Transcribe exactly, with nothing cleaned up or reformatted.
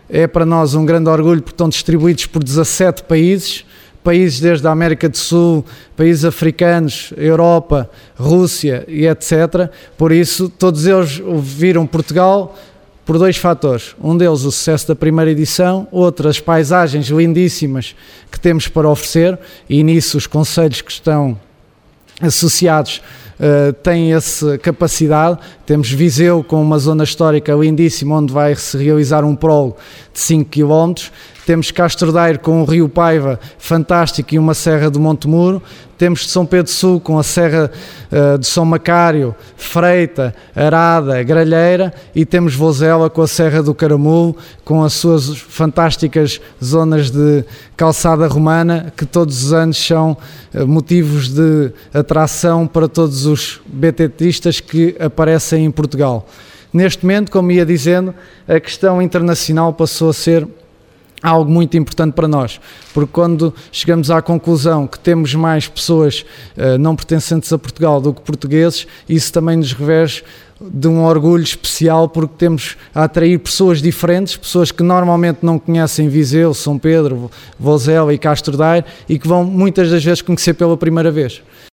é para nós um grande orgulho porque estão distribuídos por dezassete países, países desde a América do Sul, países africanos, Europa, Rússia e etcétera. Por isso, todos eles viram Portugal por dois fatores. Um deles, o sucesso da primeira edição, outro, as paisagens lindíssimas que temos para oferecer, e nisso os concelhos que estão associados uh, têm essa capacidade. Temos Viseu com uma zona histórica lindíssima onde vai se realizar um prólogo de cinco quilómetros. Temos Castro Daire com o Rio Paiva fantástico e uma serra do Monte Muro. Temos de São Pedro Sul com a serra uh, de São Macário, Freita, Arada, Gralheira, e temos Vozela com a serra do Caramulo, com as suas fantásticas zonas de calçada romana, que todos os anos são uh, motivos de atração para todos os betetistas que aparecem em Portugal. Neste momento, como ia dizendo, a questão internacional passou a ser algo muito importante para nós, porque quando chegamos à conclusão que temos mais pessoas uh, não pertencentes a Portugal do que portugueses, isso também nos reveste de um orgulho especial, porque temos a atrair pessoas diferentes, pessoas que normalmente não conhecem Viseu, São Pedro, Vozela e Castro Daire, e que vão muitas das vezes conhecer pela primeira vez.